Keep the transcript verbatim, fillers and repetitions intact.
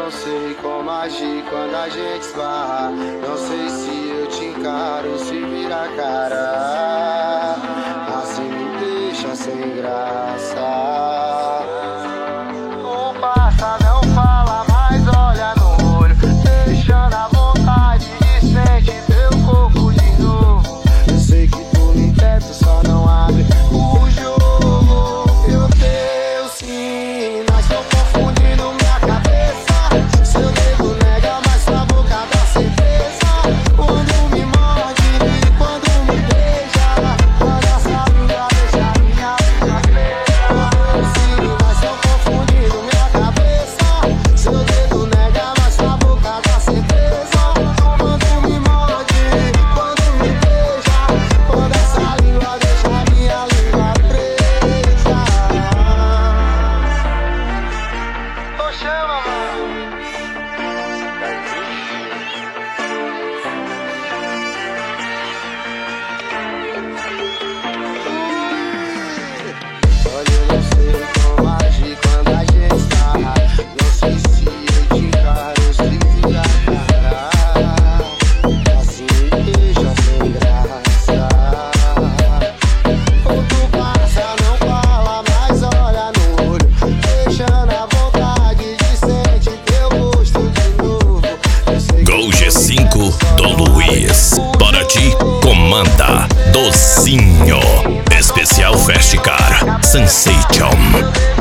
não sei como agir quando a gente esbarra. Não sei se eu te encaro, se vira a cara. Assim me deixa sem graça. O passa não fala, mas olha no olho, deixando a vontade de sentir teu corpo de novo. Eu sei que tu me quer, tu só não abre o jogo. Eu tenho sim, mas tô confundindo minha cabeça. Seu dedo nega, mas sua boca dá certeza. Quando me morde e quando me beija, quando essa língua deixa minha vida presa. Sim, mas tô confundindo minha cabeça. Seu dedo nega, mas sua boca dá certeza. Quando me morde e quando me beija, quando essa língua deixa minha língua presa. Ô, chama, mano. Olha, eu não sei como agir quando a gente esbarra. Não sei se eu te encaro, se vira a cara. Assim me deixa sem graça. Quando passa não fala, mas olha no olho, deixando a vontade de sentir teu gosto de novo. Eu sei que Gol G cinco Dom Luiz. Para ti, comanda Docinho. Especial Fast Car Sensation.